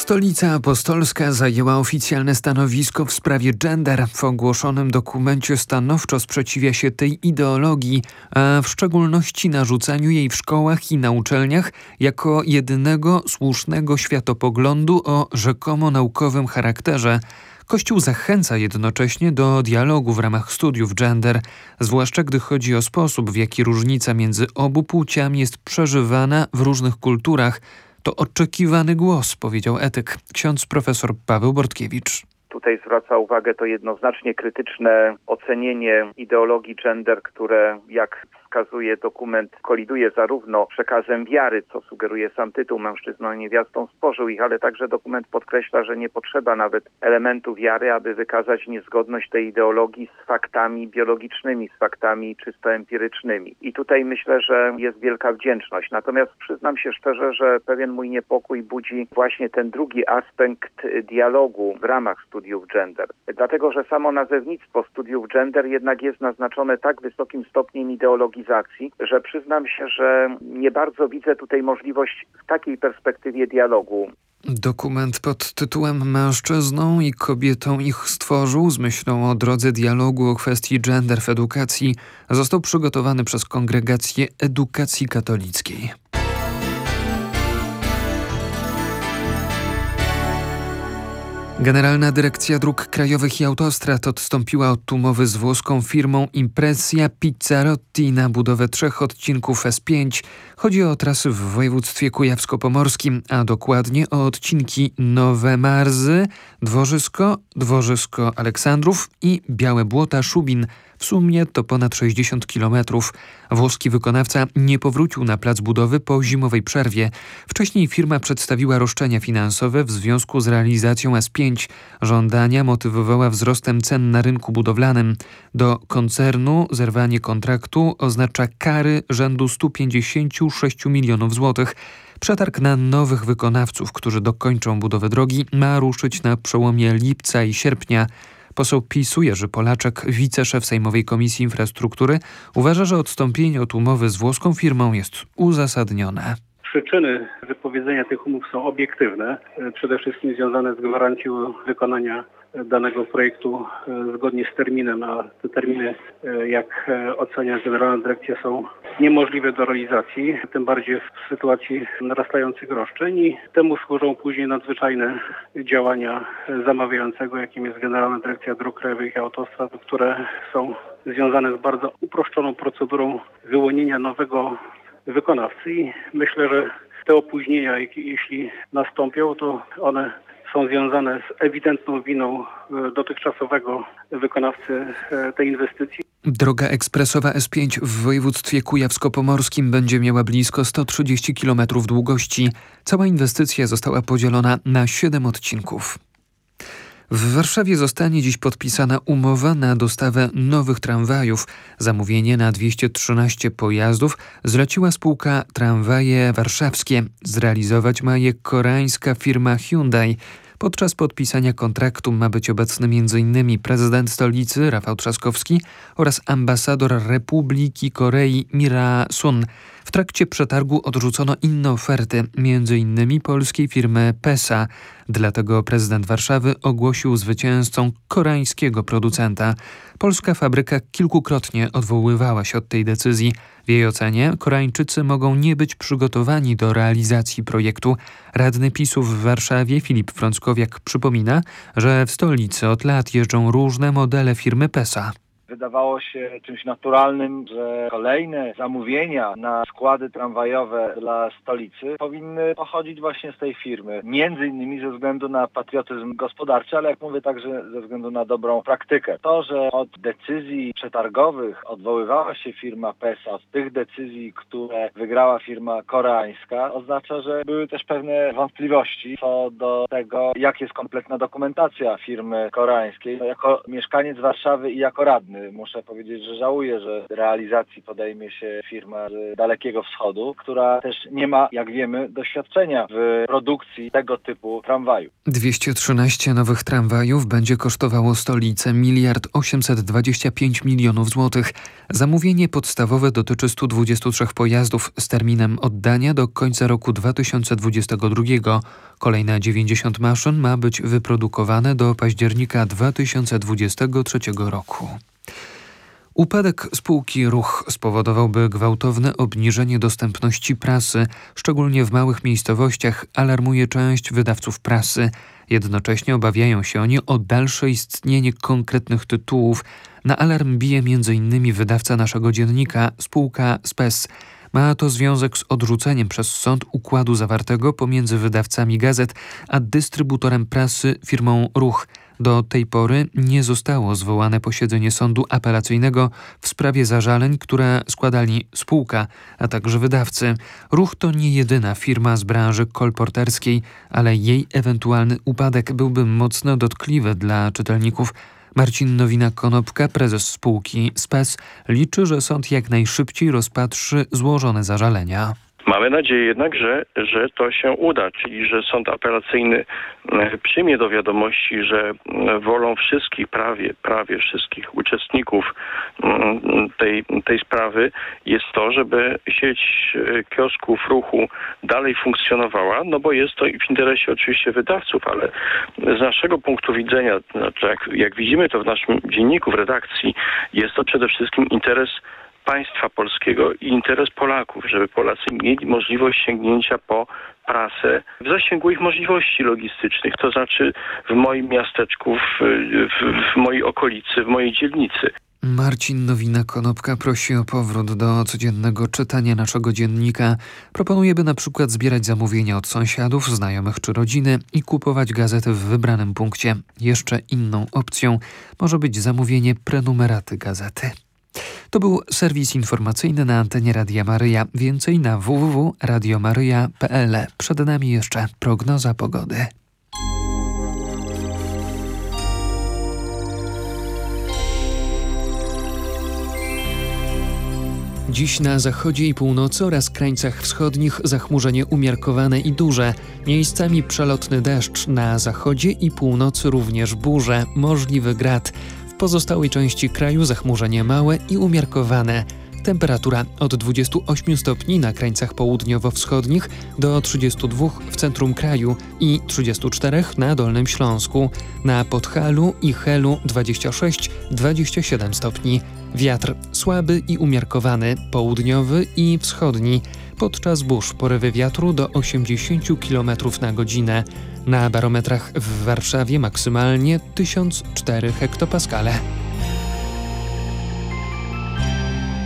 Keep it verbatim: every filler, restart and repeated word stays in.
Stolica Apostolska zajęła oficjalne stanowisko w sprawie gender. W ogłoszonym dokumencie stanowczo sprzeciwia się tej ideologii, a w szczególności narzucaniu jej w szkołach i na uczelniach jako jedynego słusznego światopoglądu o rzekomo naukowym charakterze. Kościół zachęca jednocześnie do dialogu w ramach studiów gender, zwłaszcza gdy chodzi o sposób, w jaki różnica między obu płciami jest przeżywana w różnych kulturach. To oczekiwany głos, powiedział etyk ksiądz profesor Paweł Bortkiewicz. Tutaj zwraca uwagę to jednoznacznie krytyczne ocenienie ideologii gender, które, jak wskazuje dokument, koliduje zarówno przekazem wiary, co sugeruje sam tytuł Mężczyzną i niewiastą stworzył ich, ale także dokument podkreśla, że nie potrzeba nawet elementu wiary, aby wykazać niezgodność tej ideologii z faktami biologicznymi, z faktami czysto empirycznymi. I tutaj myślę, że jest wielka wdzięczność. Natomiast przyznam się szczerze, że pewien mój niepokój budzi właśnie ten drugi aspekt dialogu w ramach studiów gender. Dlatego, że samo nazewnictwo studiów gender jednak jest naznaczone tak wysokim stopniem ideologii, że przyznam się, że nie bardzo widzę tutaj możliwość w takiej perspektywie dialogu. Dokument pod tytułem Mężczyzną i kobietą ich stworzył z myślą o drodze dialogu o kwestii gender w edukacji został przygotowany przez Kongregację Edukacji Katolickiej. Generalna Dyrekcja Dróg Krajowych i Autostrad odstąpiła od umowy z włoską firmą Impresa Pizzarotti na budowę trzech odcinków S pięć. Chodzi o trasy w województwie kujawsko-pomorskim, a dokładnie o odcinki Nowe Marzy, Dworzysko, Dworzysko Aleksandrów i Białe Błota-Szubin. W sumie to ponad sześćdziesiąt kilometrów. Włoski wykonawca nie powrócił na plac budowy po zimowej przerwie. Wcześniej firma przedstawiła roszczenia finansowe w związku z realizacją S pięć. Żądania motywowała wzrostem cen na rynku budowlanym. Do koncernu zerwanie kontraktu oznacza kary rzędu stu pięćdziesięciu sześciu milionów złotych. Przetarg na nowych wykonawców, którzy dokończą budowę drogi, ma ruszyć na przełomie lipca i sierpnia. Poseł PiS-u Jerzy Polaczek, wiceszef Sejmowej Komisji Infrastruktury, uważa, że odstąpienie od umowy z włoską firmą jest uzasadnione. Przyczyny wypowiedzenia tych umów są obiektywne, przede wszystkim związane z gwarancją wykonania danego projektu zgodnie z terminem, a te terminy, jak ocenia Generalna Dyrekcja, są niemożliwe do realizacji, tym bardziej w sytuacji narastających roszczeń, i temu służą później nadzwyczajne działania zamawiającego, jakim jest Generalna Dyrekcja Dróg Krajowych i Autostrad, które są związane z bardzo uproszczoną procedurą wyłonienia nowego wykonawcy. I myślę, że te opóźnienia, jeśli nastąpią, to one są związane z ewidentną winą dotychczasowego wykonawcy tej inwestycji. Droga ekspresowa S pięć w województwie kujawsko-pomorskim będzie miała blisko sto trzydzieści kilometrów długości. Cała inwestycja została podzielona na siedem odcinków. W Warszawie zostanie dziś podpisana umowa na dostawę nowych tramwajów. Zamówienie na dwieście trzynaście pojazdów zleciła spółka Tramwaje Warszawskie. Zrealizować ma je koreańska firma Hyundai. Podczas podpisania kontraktu ma być obecny m in prezydent stolicy Rafał Trzaskowski oraz ambasador Republiki Korei Mira Sun. W trakcie przetargu odrzucono inne oferty, między innymi polskiej firmy Pesa. Dlatego prezydent Warszawy ogłosił zwycięzcą koreańskiego producenta. Polska fabryka kilkukrotnie odwoływała się od tej decyzji. W jej ocenie Koreańczycy mogą nie być przygotowani do realizacji projektu. Radny PiS-u w Warszawie Filip Frąckowiak przypomina, że w stolicy od lat jeżdżą różne modele firmy Pesa. Wydawało się czymś naturalnym, że kolejne zamówienia na składy tramwajowe dla stolicy powinny pochodzić właśnie z tej firmy. Między innymi ze względu na patriotyzm gospodarczy, ale jak mówię, także ze względu na dobrą praktykę. To, że od decyzji przetargowych odwoływała się firma Pesa, od tych decyzji, które wygrała firma koreańska, oznacza, że były też pewne wątpliwości co do tego, jak jest kompletna dokumentacja firmy koreańskiej. Jako mieszkaniec Warszawy i jako radny wojny muszę powiedzieć, że żałuję, że realizacji podejmie się firma z Dalekiego Wschodu, która też nie ma, jak wiemy, doświadczenia w produkcji tego typu tramwaju. dwieście trzynaście nowych tramwajów będzie kosztowało stolicę miliard osiemset dwadzieścia pięć milionów złotych. Zamówienie podstawowe dotyczy stu dwudziestu trzech pojazdów z terminem oddania do końca roku dwa tysiące dwudziestego drugiego. Kolejne dziewięćdziesiąt maszyn ma być wyprodukowane do października dwa tysiące dwudziestego trzeciego roku. Upadek spółki Ruch spowodowałby gwałtowne obniżenie dostępności prasy, szczególnie w małych miejscowościach, alarmuje część wydawców prasy. Jednocześnie obawiają się oni o dalsze istnienie konkretnych tytułów. Na alarm bije między innymi wydawca naszego dziennika, spółka Spes. Ma to związek z odrzuceniem przez sąd układu zawartego pomiędzy wydawcami gazet a dystrybutorem prasy firmą Ruch. Do tej pory nie zostało zwołane posiedzenie sądu apelacyjnego w sprawie zażaleń, które składali spółka, a także wydawcy. Ruch to nie jedyna firma z branży kolporterskiej, ale jej ewentualny upadek byłby mocno dotkliwy dla czytelników. Marcin Nowina-Konopka, prezes spółki Spes, liczy, że sąd jak najszybciej rozpatrzy złożone zażalenia. Mamy nadzieję jednak, że, że to się uda, czyli że sąd apelacyjny przyjmie do wiadomości, że wolą wszystkich, prawie, prawie wszystkich uczestników tej, tej sprawy jest to, żeby sieć kiosków Ruchu dalej funkcjonowała, no bo jest to w interesie oczywiście wydawców, ale z naszego punktu widzenia, znaczy jak, jak widzimy to w naszym dzienniku, w redakcji, jest to przede wszystkim interes państwa polskiego i interes Polaków, żeby Polacy mieli możliwość sięgnięcia po prasę w zasięgu ich możliwości logistycznych, to znaczy w moim miasteczku, w, w, w mojej okolicy, w mojej dzielnicy. Marcin Nowina-Konopka prosi o powrót do codziennego czytania naszego dziennika. Proponuje, by na przykład zbierać zamówienia od sąsiadów, znajomych czy rodziny i kupować gazety w wybranym punkcie. Jeszcze inną opcją może być zamówienie prenumeraty gazety. To był serwis informacyjny na antenie Radia Maryja. Więcej na w w w kropka radio maryja kropka p l. Przed nami jeszcze prognoza pogody. Dziś na zachodzie i północy oraz krańcach wschodnich zachmurzenie umiarkowane i duże. Miejscami przelotny deszcz. Na zachodzie i północy również burze, możliwy grad. W pozostałej części kraju zachmurzenie małe i umiarkowane. Temperatura od dwudziestu ośmiu stopni na krańcach południowo-wschodnich do trzydziestu dwóch w centrum kraju i trzydziestu czterech na Dolnym Śląsku. Na Podhalu i Helu dwadzieścia sześć do dwudziestu siedmiu stopni. Wiatr słaby i umiarkowany, południowy i wschodni. Podczas burz porywy wiatru do osiemdziesięciu kilometrów na godzinę. Na barometrach w Warszawie maksymalnie tysiąc cztery hektopaskale.